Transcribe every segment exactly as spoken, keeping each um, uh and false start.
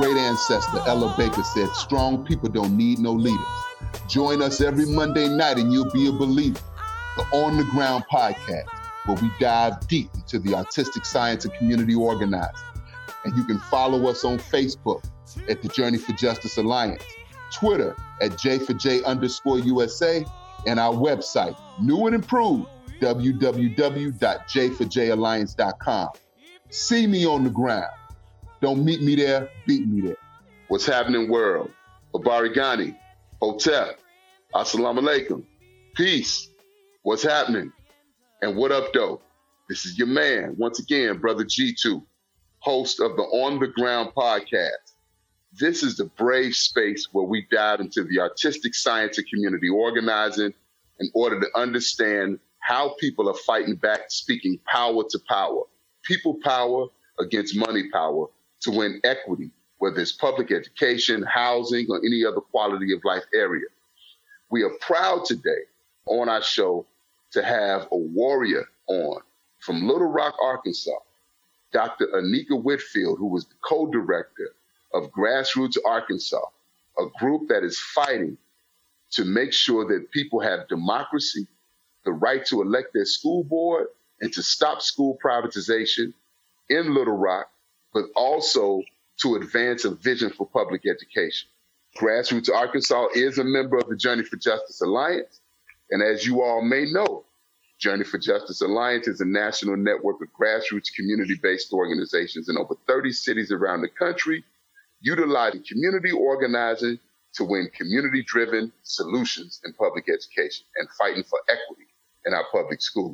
great ancestor, Ella Baker, said, strong people don't need no leaders. Join us every Monday night and you'll be a believer. The On the Ground podcast, where we dive deep into the artistic science of community organizing. And you can follow us on Facebook at the Journey for Justice Alliance, Twitter at J four J underscore U S A, and our website, new and improved, w w w dot j four j alliance dot com. See me on the ground. Don't meet me there, beat me there. What's happening, world? Obarigani, Hotep, Assalamu alaikum, peace. What's happening? And what up, though? This is your man, once again, Brother G two, host of the On the Ground podcast. This is the brave space where we dive into the artistic science of community organizing in order to understand how people are fighting back, speaking power to power, people power against money power to win equity, whether it's public education, housing, or any other quality of life area. We are proud today on our show to have a warrior on from Little Rock, Arkansas, Doctor Anika Whitfield, who was the co-director of Grassroots Arkansas, a group that is fighting to make sure that people have democracy, the right to elect their school board, and to stop school privatization in Little Rock, but also to advance a vision for public education. Grassroots Arkansas is a member of the Journey for Justice Alliance. And as you all may know, Journey for Justice Alliance is a national network of grassroots community-based organizations in over thirty cities around the country, utilizing community organizing to win community-driven solutions in public education and fighting for equity in our public schools.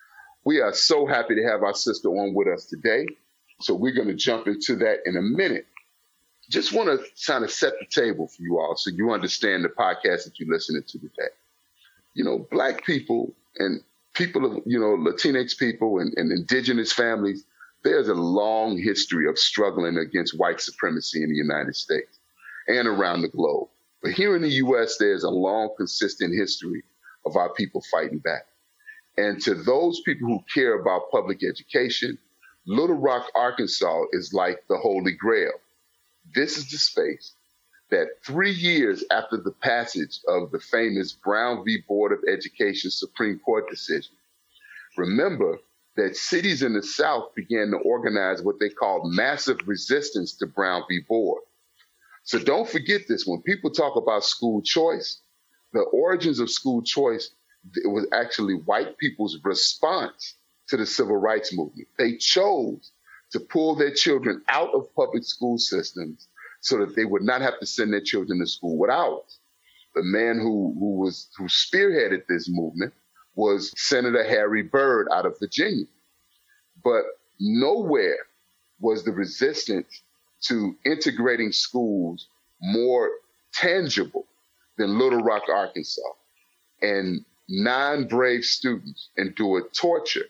We are so happy to have our sister on with us today. So we're going to jump into that in a minute. Just want to kind of set the table for you all so you understand the podcast that you're listening to today. You know, Black people and people of, you know, Latinx people and, and indigenous families, there's a long history of struggling against white supremacy in the United States and around the globe. But here in the U S, there's a long, consistent history of our people fighting back. And to those people who care about public education, Little Rock, Arkansas is like the Holy Grail. This is the space that three years after the passage of the famous Brown v. Board of Education Supreme Court decision, remember that cities in the South began to organize what they called massive resistance to Brown v. Board. So don't forget this. When people talk about school choice, the origins of school choice, it was actually white people's response to the civil rights movement. They chose to pull their children out of public school systems so that they would not have to send their children to school with ours. The man who, who was who spearheaded this movement was Senator Harry Byrd out of Virginia. But nowhere was the resistance to integrating schools more tangible than Little Rock, Arkansas. And nine brave students endured torture,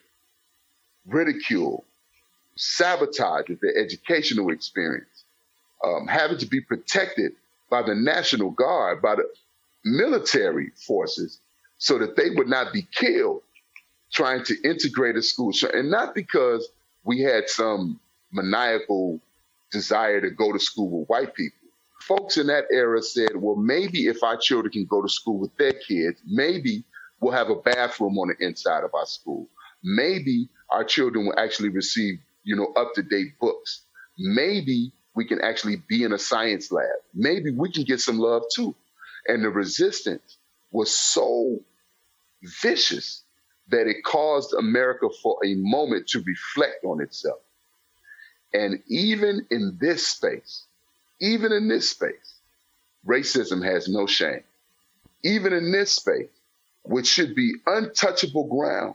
ridicule, sabotage of their educational experience, um, having to be protected by the National Guard, by the military forces, so that they would not be killed trying to integrate a school. And not because we had some maniacal desire to go to school with white people. Folks in that era said, well, maybe if our children can go to school with their kids, maybe we'll have a bathroom on the inside of our school. Maybe our children will actually receive, you know, up-to-date books. Maybe we can actually be in a science lab. Maybe we can get some love too. And the resistance was so vicious that it caused America for a moment to reflect on itself. And even in this space, even in this space, racism has no shame. Even in this space, which should be untouchable ground,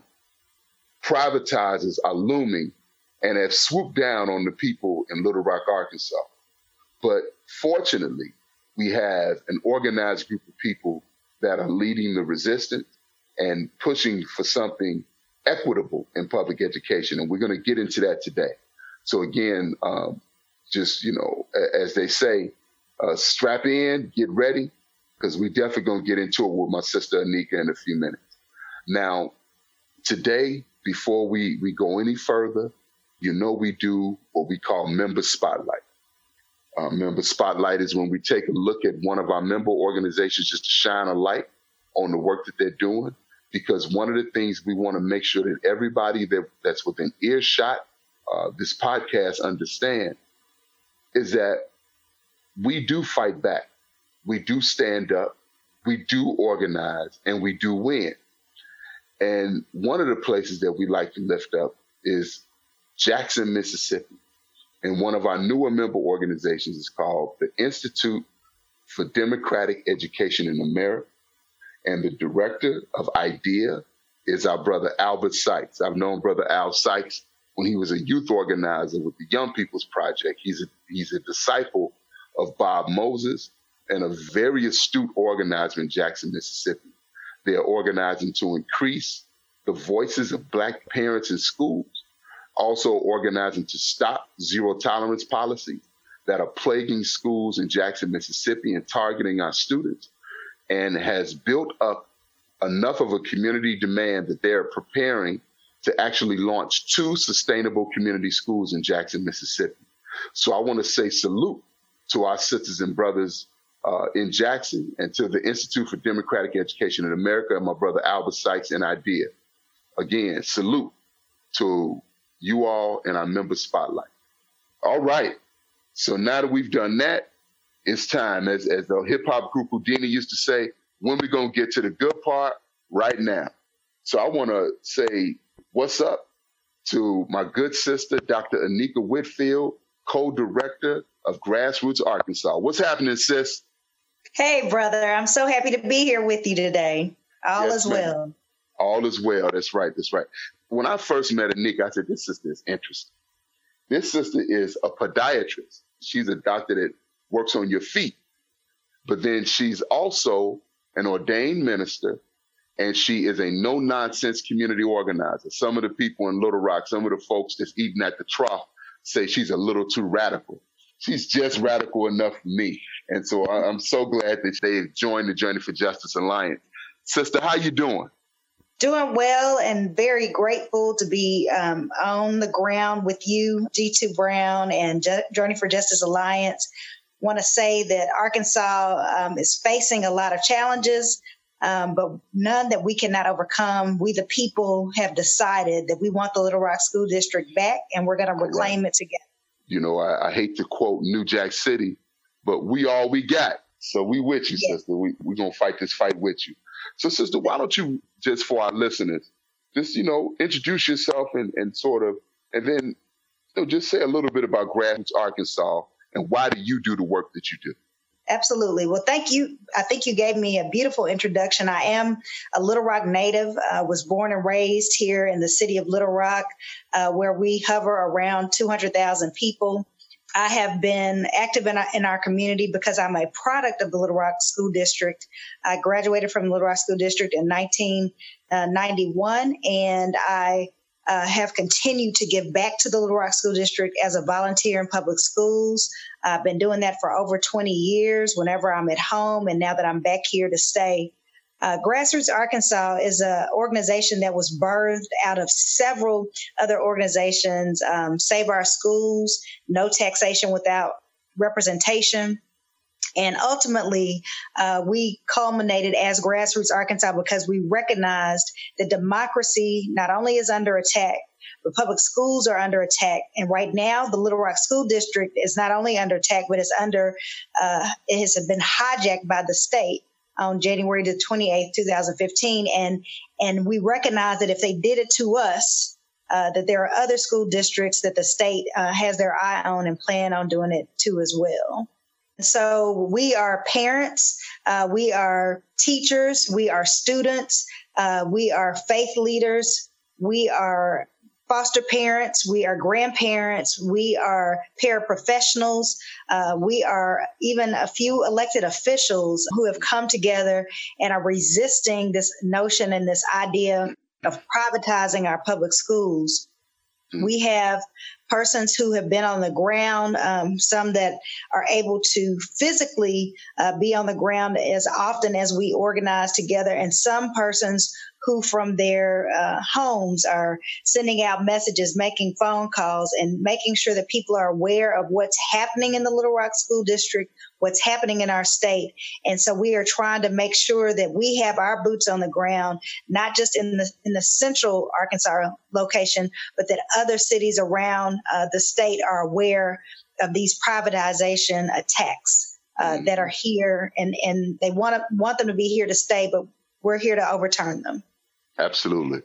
privatizers are looming and have swooped down on the people in Little Rock, Arkansas. But fortunately, we have an organized group of people that are leading the resistance and pushing for something equitable in public education. And we're going to get into that today. So again, um, just, you know, as they say, uh, strap in, get ready, because we definitely going to get into it with my sister Anika in a few minutes. Now, today, before we, we go any further, you know we do what we call Member Spotlight. Uh, member Spotlight is when we take a look at one of our member organizations just to shine a light on the work that they're doing. Because one of the things we want to make sure that everybody that, that's within earshot uh, this podcast understand is that we do fight back. We do stand up. We do organize, and we do win. And one of the places that we like to lift up is Jackson, Mississippi. And one of our newer member organizations is called the Institute for Democratic Education in America. And the director of IDEA is our brother Albert Sykes. I've known Brother Al Sykes when he was a youth organizer with the Young People's Project. He's a, he's a disciple of Bob Moses and a very astute organizer in Jackson, Mississippi. They are organizing to increase the voices of Black parents in schools, also organizing to stop zero tolerance policies that are plaguing schools in Jackson, Mississippi and targeting our students, and has built up enough of a community demand that they're preparing to actually launch two sustainable community schools in Jackson, Mississippi. So I want to say salute to our sisters and brothers uh, in Jackson and to the Institute for Democratic Education in America and my brother Albert Sykes and IDEA. Again, salute to you all and our member Spotlight. All right. So now that we've done that, it's time, as, as the hip-hop group Houdini used to say, when we going to get to the good part? Right now. So I want to say what's up to my good sister, Doctor Anika Whitfield, co-director of Grassroots Arkansas. What's happening, sis? Hey, brother. I'm so happy to be here with you today. All yes, is ma'am. well. All is well. That's right. That's right. When I first met Anika, I said, this sister is interesting. This sister is a podiatrist. She's a doctor that works on your feet. But then she's also an ordained minister, and she is a no-nonsense community organizer. Some of the people in Little Rock, some of the folks that's eating at the trough say she's a little too radical. She's just radical enough for me. And so I'm so glad that they've joined the Journey for Justice Alliance. Sister, how you doing? Doing well and very grateful to be um, on the ground with you, G two Brown and J- Journey for Justice Alliance. Want to say that Arkansas um, is facing a lot of challenges, um, but none that we cannot overcome. We, the people, have decided that we want the Little Rock School District back, and we're going to reclaim right. it together. You know, I, I hate to quote New Jack City, but we all we got. So we with you, yes. sister. We, we're going to fight this fight with you. So, sister, why don't you, just for our listeners, just, you know, introduce yourself and, and sort of, and then you know, just say a little bit about Grassroots Arkansas. And why do you do the work that you do? Absolutely. Well, thank you. I think you gave me a beautiful introduction. I am a Little Rock native. I was born and raised here in the city of Little Rock, uh, where we hover around two hundred thousand people. I have been active in our, in our community because I'm a product of the Little Rock School District. I graduated from the Little Rock School District in nineteen ninety-one, and I Uh, have continued to give back to the Little Rock School District as a volunteer in public schools. I've been doing that for over twenty years whenever I'm at home, and now that I'm back here to stay. Uh, Grassroots Arkansas is an organization that was birthed out of several other organizations, um, Save Our Schools, No Taxation Without Representation. And ultimately, uh, we culminated as Grassroots Arkansas because we recognized that democracy not only is under attack, but public schools are under attack. And right now, the Little Rock School District is not only under attack, but it's under, uh, it has been hijacked by the state on January the twenty-eighth, twenty fifteen. And, and we recognize that if they did it to us, uh, that there are other school districts that the state uh, has their eye on and plan on doing it to as well. So we are parents, uh, we are teachers, we are students, uh, we are faith leaders, we are foster parents, we are grandparents, we are paraprofessionals, uh, we are even a few elected officials who have come together and are resisting this notion and this idea of privatizing our public schools. We have persons who have been on the ground, um, some that are able to physically uh, be on the ground as often as we organize together, and some persons who from their uh, homes are sending out messages, making phone calls, and making sure that people are aware of what's happening in the Little Rock School District, what's happening in our state. And so we are trying to make sure that we have our boots on the ground, not just in the in the central Arkansas location, but that other cities around uh, the state are aware of these privatization attacks uh, that are here, and, and they want to want them to be here to stay, but we're here to overturn them. Absolutely.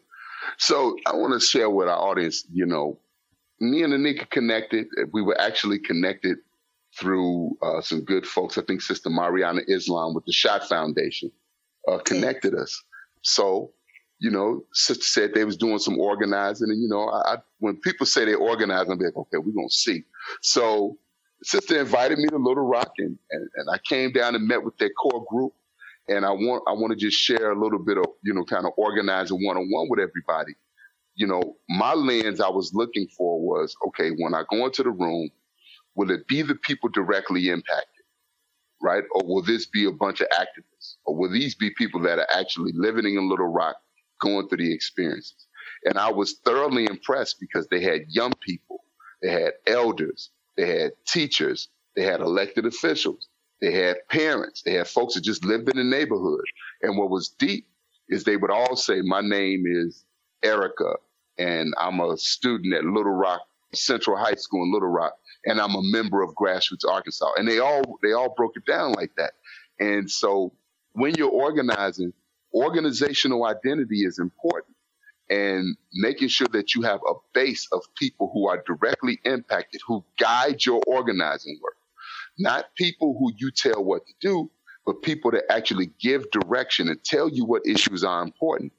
So I want to share with our audience, you know, me and Anika connected. We were actually connected through uh, some good folks. I think Sister Mariana Islam with the Shot Foundation uh, connected yeah. us. So, you know, Sister said they was doing some organizing. And, you know, I, I, when people say they organize, I'm like, okay, we're going to see. So Sister invited me to Little Rock, and, and, and I came down and met with their core group. And I want I want to just share a little bit of, you know, kind of organizing one-on-one with everybody. You know, my lens I was looking for was, okay, when I go into the room, will it be the people directly impacted, right? Or will this be a bunch of activists? Or will these be people that are actually living in Little Rock, going through the experiences? And I was thoroughly impressed because they had young people, they had elders, they had teachers, they had elected officials, they had parents, they had folks that just lived in the neighborhood. And what was deep is they would all say, my name is Erica, and I'm a student at Little Rock Central High School in Little Rock, and I'm a member of Grassroots Arkansas. And they all they all broke it down like that. And so when you're organizing, organizational identity is important, and making sure that you have a base of people who are directly impacted, who guide your organizing work. Not people who you tell what to do, but people that actually give direction and tell you what issues are important.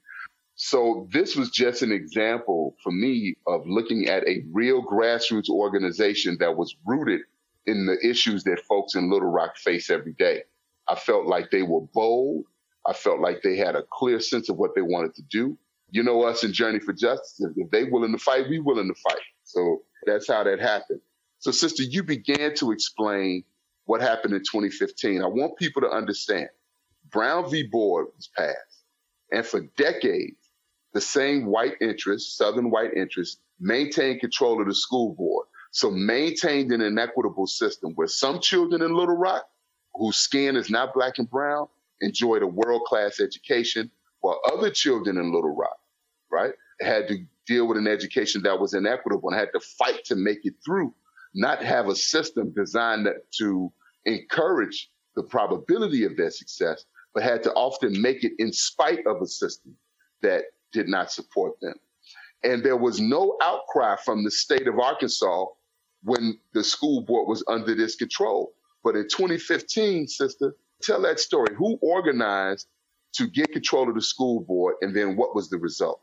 So this was just an example for me of looking at a real grassroots organization that was rooted in the issues that folks in Little Rock face every day. I felt like they were bold. I felt like they had a clear sense of what they wanted to do. You know us in Journey for Justice, if they willing to fight, we willing to fight. So that's how that happened. So, Sister, you began to explain what happened in twenty fifteen. I want people to understand Brown v. Board was passed. And for decades, the same white interests, Southern white interests, maintained control of the school board. So maintained an inequitable system where some children in Little Rock, whose skin is not black and brown, enjoyed a world-class education, while other children in Little Rock, right, had to deal with an education that was inequitable and had to fight to make it through. Not have a system designed to encourage the probability of their success, but had to often make it in spite of a system that did not support them. And there was no outcry from the state of Arkansas when the school board was under this control. But in twenty fifteen, Sister, tell that story. Who organized to get control of the school board, and then what was the result?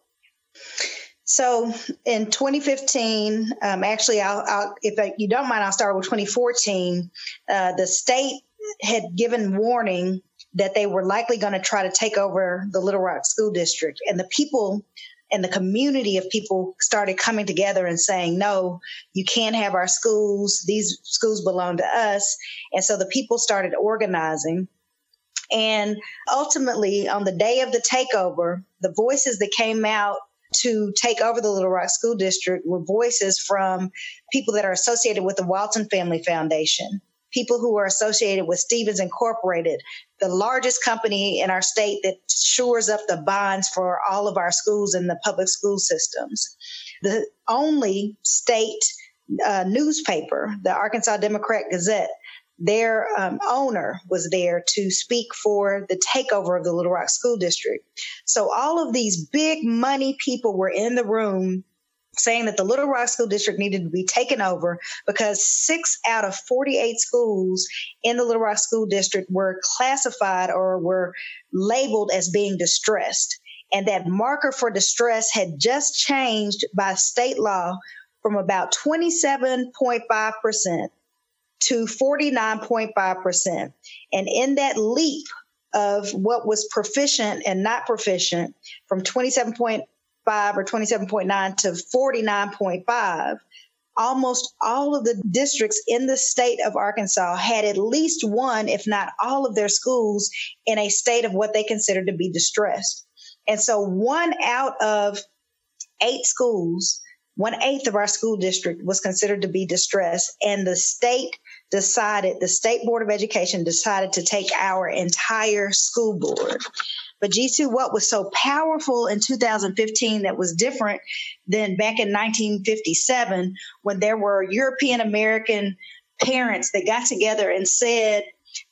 So in twenty fifteen, um, actually, I'll, I'll, if you don't mind, I'll start with twenty fourteen. Uh, the state had given warning that they were likely going to try to take over the Little Rock School District. And the people and the community of people started coming together and saying, no, you can't have our schools. These schools belong to us. And so the people started organizing. And ultimately, on the day of the takeover, the voices that came out to take over the Little Rock School District were voices from people that are associated with the Walton Family Foundation, people who are associated with Stevens Incorporated, the largest company in our state that shores up the bonds for all of our schools and the public school systems. The only state uh, newspaper, the Arkansas Democrat Gazette, their um, owner was there to speak for the takeover of the Little Rock School District. So all of these big money people were in the room saying that the Little Rock School District needed to be taken over because six out of forty-eight schools in the Little Rock School District were classified or were labeled as being distressed. And that marker for distress had just changed by state law from about twenty-seven point five percent to forty-nine point five percent. And in that leap of what was proficient and not proficient from twenty-seven point five or twenty-seven point nine to forty-nine point five, almost all of the districts in the state of Arkansas had at least one, if not all of their schools in a state of what they considered to be distressed. And so one out of eight schools, one eighth of our school district was considered to be distressed. And the state decided, the State Board of Education decided to take our entire school board. But G two, what was so powerful in two thousand fifteen that was different than back in nineteen fifty-seven, when there were European American parents that got together and said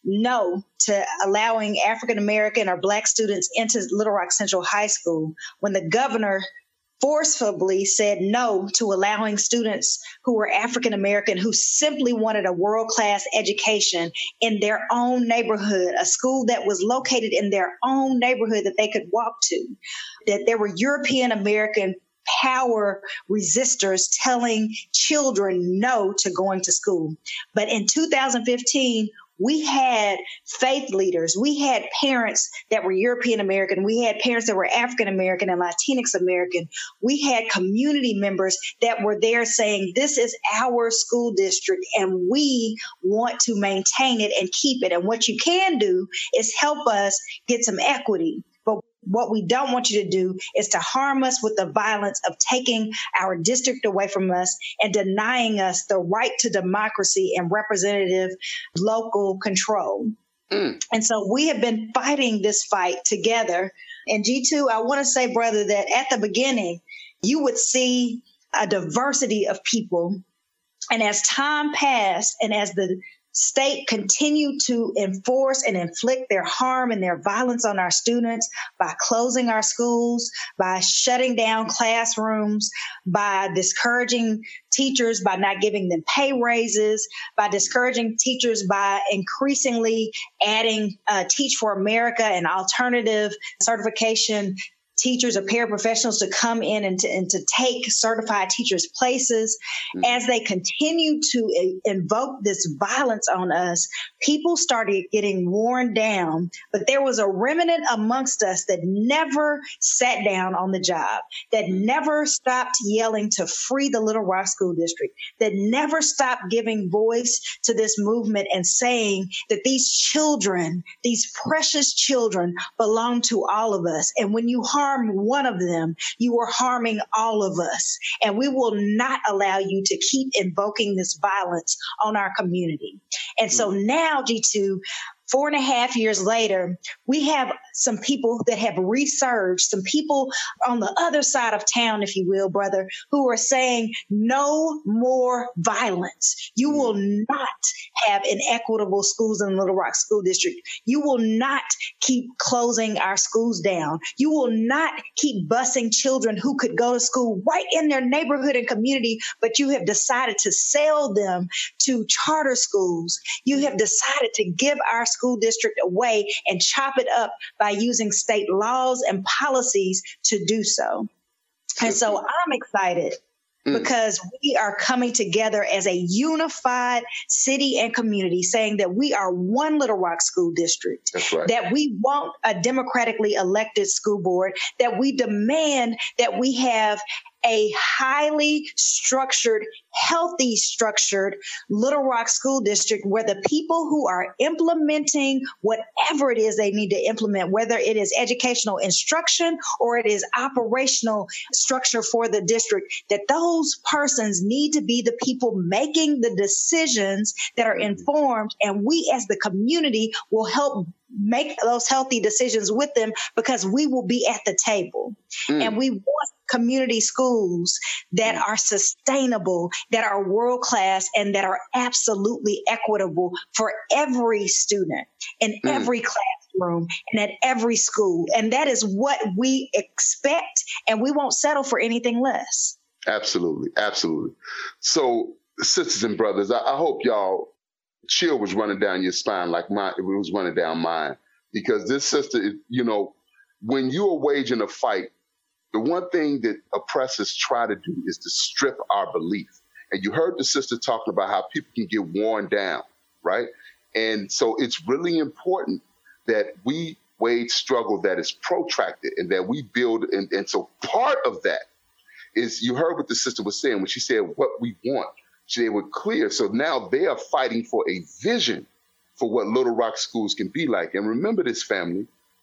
no to allowing African American or Black students into Little Rock Central High School, when the governor forcefully said no to allowing students who were African American, who simply wanted a world-class education in their own neighborhood, a school that was located in their own neighborhood that they could walk to, that there were European American power resistors telling children no to going to school. But in two thousand fifteen, we had faith leaders. We had parents that were European American. We had parents that were African American and Latinx American. We had community members that were there saying, this is our school district and we want to maintain it and keep it. And what you can do is help us get some equity. But what we don't want you to do is to harm us with the violence of taking our district away from us and denying us the right to democracy and representative local control. Mm. And so we have been fighting this fight together. And G two, I want to say, brother, that at the beginning, you would see a diversity of people. And as time passed and as the state continued to enforce and inflict their harm and their violence on our students by closing our schools, by shutting down classrooms, by discouraging teachers, by not giving them pay raises, by discouraging teachers by increasingly adding uh, Teach for America and alternative certification teachers or paraprofessionals to come in and to, and to take certified teachers' places. Mm-hmm. As they continue to invoke this violence on us, people started getting worn down, but there was a remnant amongst us that never sat down on the job, that never stopped yelling to free the Little Rock School District, that never stopped giving voice to this movement and saying that these children, these precious children, belong to all of us. And when you harm one of them, you are harming all of us. And we will not allow you to keep invoking this violence on our community. And so now, G two, four and a half years later, we have some people that have resurged, some people on the other side of town, if you will, brother, who are saying no more violence. You will not have inequitable schools in Little Rock School District. You will not keep closing our schools down. You will not keep busing children who could go to school right in their neighborhood and community, but you have decided to sell them to charter schools. You have decided to give our school district away and chop it up by using state laws and policies to do so. And so I'm excited mm. because we are coming together as a unified city and community, saying that we are one Little Rock School District, That's right. that we want a democratically elected school board, that we demand that we have a highly structured, healthy structured Little Rock School District where the people who are implementing whatever it is they need to implement, whether it is educational instruction or it is operational structure for the district, that those persons need to be the people making the decisions that are informed. And we as the community will help make those healthy decisions with them because we will be at the table. Mm. And we want community schools that are sustainable, that are world-class, and that are absolutely equitable for every student in mm. every classroom and at every school. And that is what we expect, and we won't settle for anything less. Absolutely. Absolutely. So, sisters and brothers, I, I hope y'all chill was running down your spine like mine, it was running down mine. Because this sister, you know, when you are waging a fight, the one thing that oppressors try to do is to strip our belief. And you heard the sister talking about how people can get worn down, right? And so it's really important that we wage struggle that is protracted and that we build. And, and so part of that is, you heard what the sister was saying when she said what we want. They were clear. So now they are fighting for a vision for what Little Rock schools can be like. And remember this, family,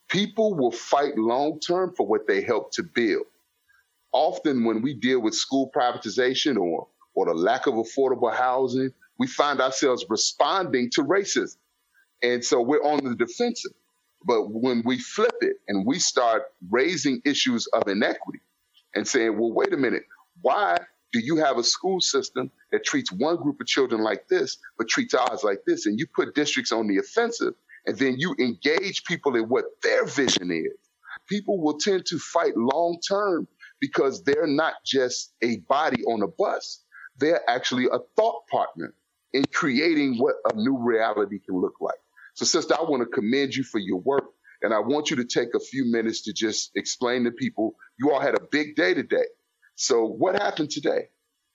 People will fight long-term for what they help to build. Often when we deal with school privatization or, or the lack of affordable housing, we find ourselves responding to racism. And so we're on the defensive. But when we flip it and we start raising issues of inequity and saying, well, wait a minute, why do you have a school system that treats one group of children like this, but treats ours like this? And you put districts on the offensive, and then you engage people in what their vision is. People will tend to fight long-term because they're not just a body on a bus. They're actually a thought partner in creating what a new reality can look like. So, sister, I want to commend you for your work, and I want you to take a few minutes to just explain to people, you all had a big day today. So what happened today?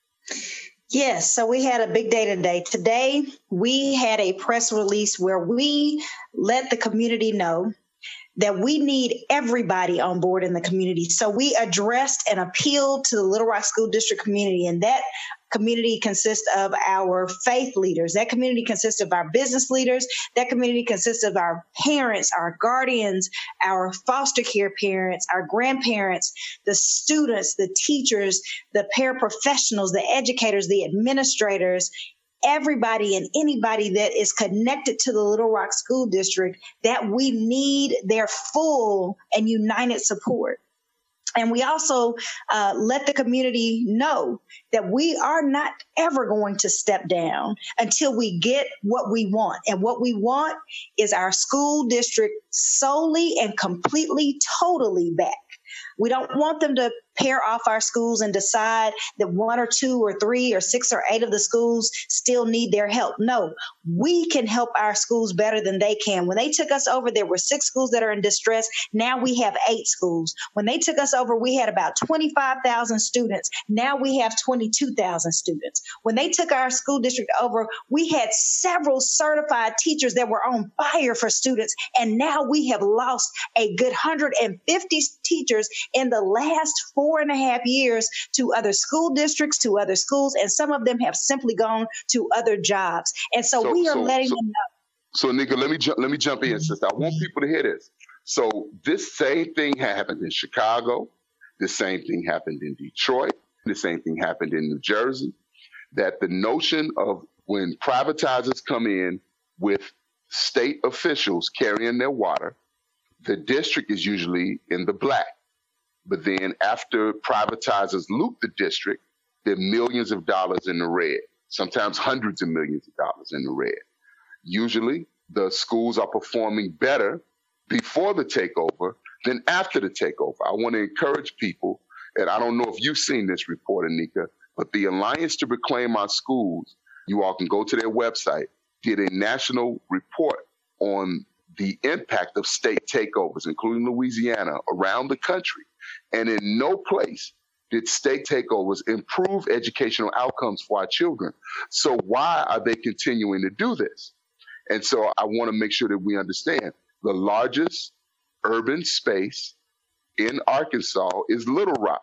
Yes, so we had a big day today. Today, we had a press release where we let the community know that we need everybody on board in the community. So we addressed and appealed to the Little Rock School District community, and that community consists of our faith leaders. That community consists of our business leaders. That community consists of our parents, our guardians, our foster care parents, our grandparents, the students, the teachers, the paraprofessionals, the educators, the administrators, everybody and anybody that is connected to the Little Rock School District, that we need their full and united support. And we also uh, let the community know that we are not ever going to step down until we get what we want. And what we want is our school district solely and completely, totally back. We don't want them to pair off our schools and decide that one or two or three or six or eight of the schools still need their help. No, we can help our schools better than they can. When they took us over, there were six schools that are in distress. Now we have eight schools. When they took us over, we had about twenty-five thousand students. Now we have twenty-two thousand students. When they took our school district over, we had several certified teachers that were on fire for students. And now we have lost a good one hundred fifty teachers in the last four and a half years to other school districts, to other schools, and some of them have simply gone to other jobs. And so, so we are so, letting so, them know. So, Nika, let me ju- let me jump in, sister. I want people to hear this. So this same thing happened in Chicago. The same thing happened in Detroit. The same thing happened in New Jersey. That the notion of when privatizers come in with state officials carrying their water, the district is usually in the black. But then after privatizers loot the district, there are millions of dollars in the red, sometimes hundreds of millions of dollars in the red. Usually the schools are performing better before the takeover than after the takeover. I want to encourage people, and I don't know if you've seen this report, Anika, but the Alliance to Reclaim Our Schools, you all can go to their website, did a national report on the impact of state takeovers, including Louisiana, around the country. And in no place did state takeovers improve educational outcomes for our children. So why are they continuing to do this? And so I want to make sure that we understand the largest urban space in Arkansas is Little Rock.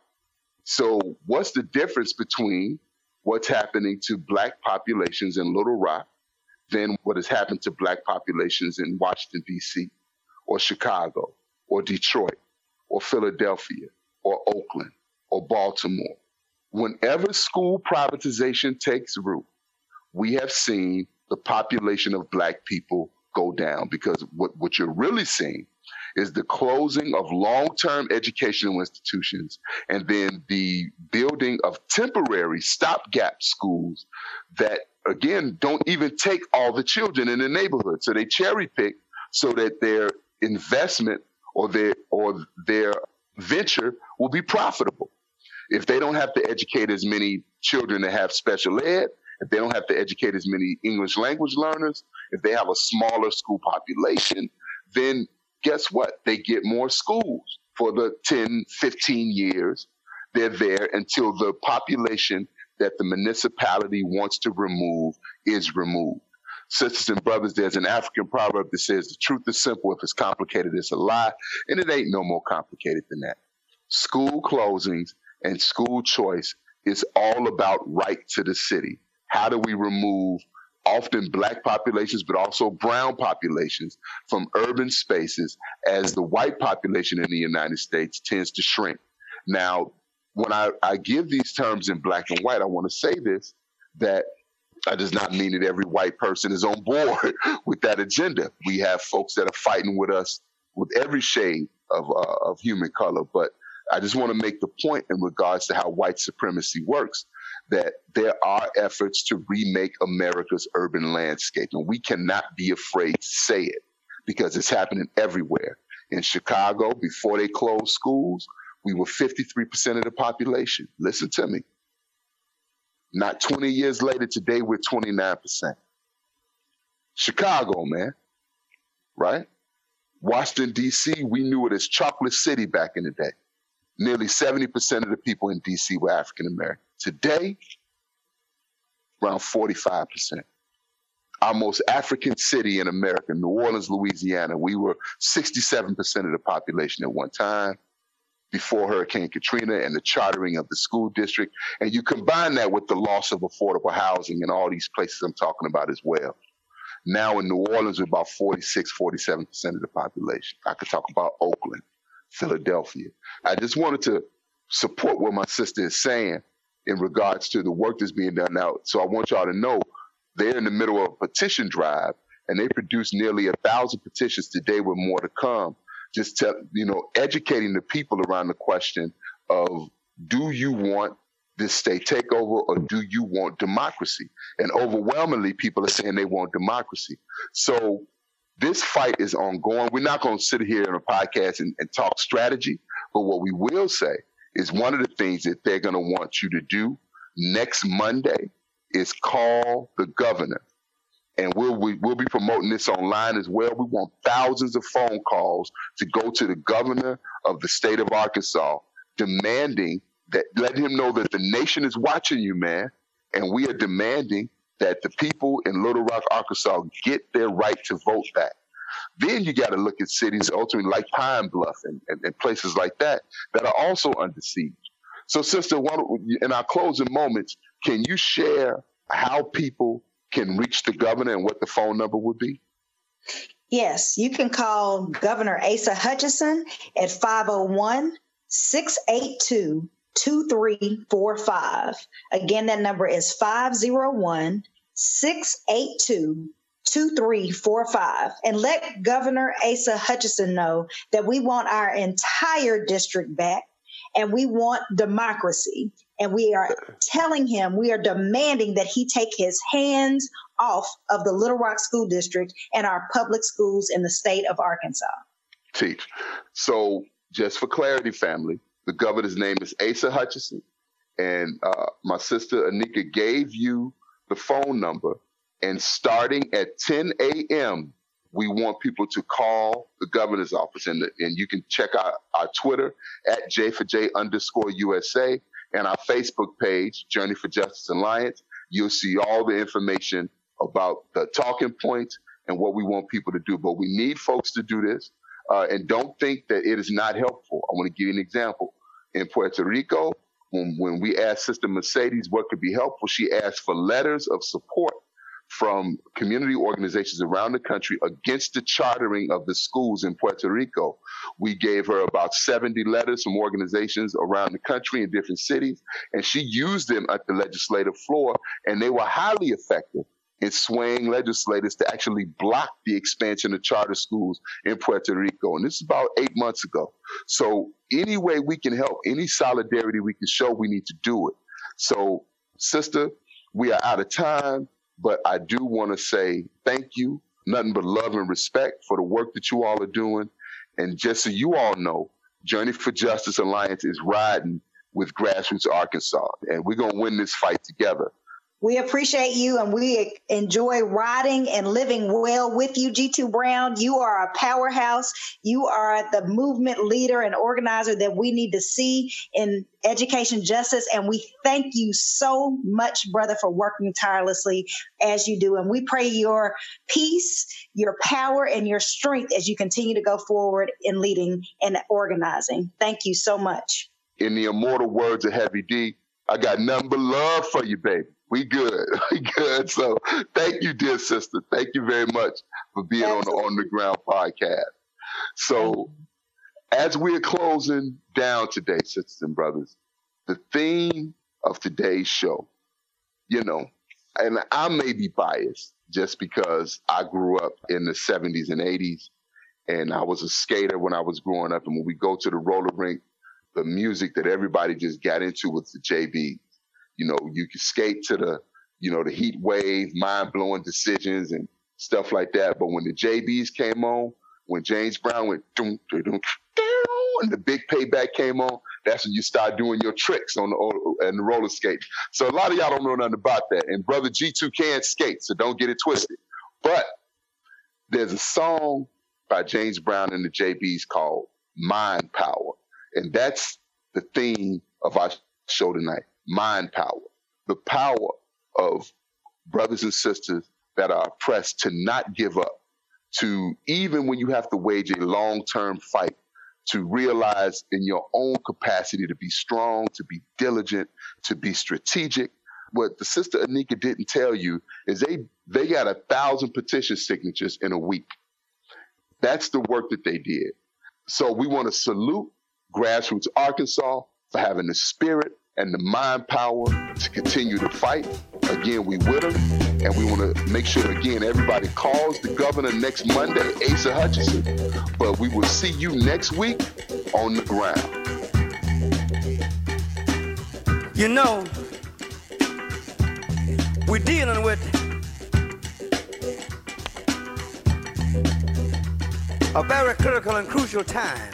So what's the difference between what's happening to Black populations in Little Rock than what has happened to Black populations in Washington, D C, or Chicago, or Detroit, or Philadelphia, or Oakland, or Baltimore? Whenever school privatization takes root, we have seen the population of Black people go down, because what, what you're really seeing is the closing of long-term educational institutions and then the building of temporary stopgap schools that, again, don't even take all the children in the neighborhood. So they cherry pick so that their investment or their or their venture will be profitable. If they don't have to educate as many children that have special ed, if they don't have to educate as many English language learners, if they have a smaller school population, then guess what? They get more schools for the ten, fifteen years. They're there until the population that the municipality wants to remove is removed. Sisters and brothers, there's an African proverb that says the truth is simple. If it's complicated, it's a lie. And it ain't no more complicated than that. School closings and school choice is all about right to the city. How do we remove often black populations, but also brown populations from urban spaces as the white population in the United States tends to shrink. Now, when I, I give these terms in black and white, I want to say this, that that does not mean that every white person is on board with that agenda. We have folks that are fighting with us with every shade of, uh, of human color. But I just want to make the point in regards to how white supremacy works, that there are efforts to remake America's urban landscape. And we cannot be afraid to say it because it's happening everywhere. In Chicago, before they closed schools, we were fifty-three percent of the population. Listen to me. Not twenty years later, today we're twenty-nine percent. Chicago, man, right? Washington, D C, we knew it as Chocolate City back in the day. Nearly seventy percent of the people in D C were African American. Today, around forty-five percent. Our most African city in America, New Orleans, Louisiana, we were sixty-seven percent of the population at one time, before Hurricane Katrina and the chartering of the school district. And you combine that with the loss of affordable housing in all these places I'm talking about as well. Now in New Orleans, we're about forty-six, forty-seven percent of the population. I could talk about Oakland, Philadelphia. I just wanted to support what my sister is saying in regards to the work that's being done now. So I want y'all to know they're in the middle of a petition drive, and they produced nearly a thousand petitions today with more to come. Just tell, you know, educating the people around the question of, do you want this state takeover or do you want democracy? And overwhelmingly, people are saying they want democracy. So this fight is ongoing. We're not going to sit here in a podcast and, and talk strategy, but what we will say is one of the things that they're going to want you to do next Monday is call the governor. And we'll, we, we'll be promoting this online as well. We want thousands of phone calls to go to the governor of the state of Arkansas, demanding that, letting him know that the nation is watching you, man. And we are demanding that the people in Little Rock, Arkansas get their right to vote back. Then you got to look at cities ultimately like Pine Bluff and, and, and places like that that are also under siege. So, sister, one, in our closing moments, can you share how people can reach the governor and what the phone number would be? Yes, you can call Governor Asa Hutchinson at five oh one, six eight two, two three four five. Again, that number is five oh one, six eight two, two three four five. And let Governor Asa Hutchinson know that we want our entire district back and we want democracy. And we are telling him, we are demanding that he take his hands off of the Little Rock School District and our public schools in the state of Arkansas. Teach. So just for clarity, family, the governor's name is Asa Hutchinson. And uh, my sister Anika gave you the phone number. And starting at ten a.m., we want people to call the governor's office. And, the, and you can check out our Twitter at J for J underscore U S A. And our Facebook page, Journey for Justice Alliance. You'll see all the information about the talking points and what we want people to do. But we need folks to do this. Uh, and don't think that it is not helpful. I want to give you an example. In Puerto Rico, when, when we asked Sister Mercedes what could be helpful, she asked for letters of support from community organizations around the country against the chartering of the schools in Puerto Rico. We gave her about seventy letters from organizations around the country in different cities, and she used them at the legislative floor, and they were highly effective in swaying legislators to actually block the expansion of charter schools in Puerto Rico. And this is about eight months ago. So any way we can help, any solidarity we can show, we need to do it. So, sister, we are out of time. But I do want to say thank you, nothing but love and respect for the work that you all are doing. And just so you all know, Journey for Justice Alliance is riding with Grassroots Arkansas, and we're going to win this fight together. We appreciate you and we enjoy riding and living well with you, G two Brown. You are a powerhouse. You are the movement leader and organizer that we need to see in education justice. And we thank you so much, brother, for working tirelessly as you do. And we pray your peace, your power, and your strength as you continue to go forward in leading and organizing. Thank you so much. In the immortal words of Heavy D, I got nothing but love for you, baby. We good. We good. So thank you, dear sister. Thank you very much for being Absolutely. on the On the Ground podcast. So as we're closing down today, sisters and brothers, the theme of today's show, you know, and I may be biased just because I grew up in the seventies and eighties, and I was a skater when I was growing up. And when we go to the roller rink, the music that everybody just got into was the J Bs. You know, you could skate to the, you know, the Heat Wave, mind-blowing decisions and stuff like that. But when the J Bs came on, when James Brown went, doom, doom, doom, and the Big Payback came on, that's when you start doing your tricks on the, on the roller skate. So a lot of y'all don't know nothing about that. And Brother G two can skate, so don't get it twisted. But there's a song by James Brown and the J Bs called Mind Power. And that's the theme of our show tonight, mind power. The power of brothers and sisters that are oppressed to not give up, to even when you have to wage a long-term fight, to realize in your own capacity to be strong, to be diligent, to be strategic. What the sister Anika didn't tell you is they, they got a thousand petition signatures in a week. That's the work that they did. So we want to salute Grassroots Arkansas for having the spirit and the mind power to continue to fight. Again, we with them, and we want to make sure, again, everybody calls the governor next Monday, Asa Hutchinson. But we will see you next week on the ground. You know, we're dealing with a very critical and crucial time.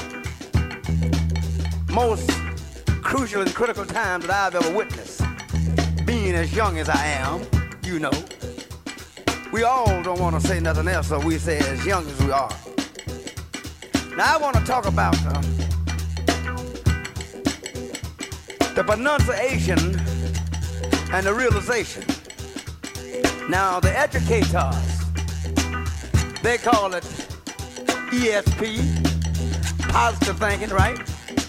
Most crucial and critical time that I've ever witnessed. Being as young as I am, you know, we all don't want to say nothing else, so we say as young as we are. Now I want to talk about uh, the pronunciation and the realization. Now the educators, they call it E S P, positive thinking, right?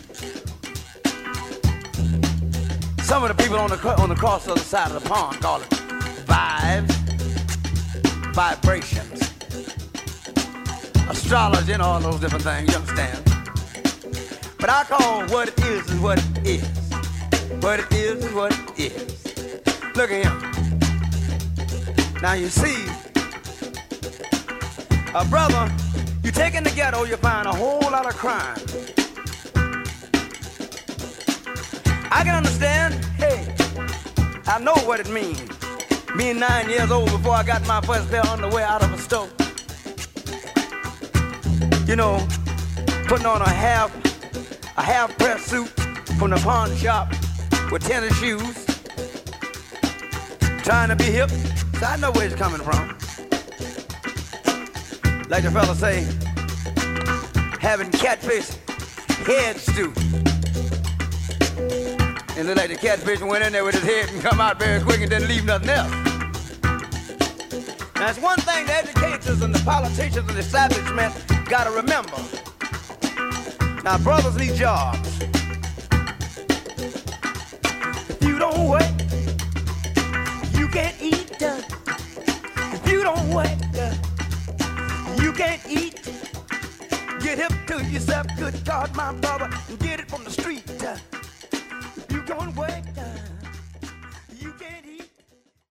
Some of the people on the on the cross other side of the pond call it vibes, vibrations, astrology, and all those different things, you understand? But I call what it is is what it is. What it is is what it is. Look at him. Now you see, a brother, you take in the ghetto, you find a whole lot of crime. I can understand, hey, I know what it means. Being nine years old before I got my first pair of underwear out of a store. You know, putting on a half, a half press suit from the pawn shop with tennis shoes. Trying to be hip, so I know where it's coming from. Like the fella say, having catfish head stew. And look like the catfish went in there with his head and come out very quick and didn't leave nothing else. Now, it's one thing the educators and the politicians and the establishment got to remember. Now, brothers need jobs. If you don't work, you can't eat. Uh, if you don't work, uh, you can't eat. Get hip to yourself, good God, my brother, and get it from the street. Uh, you gonna work.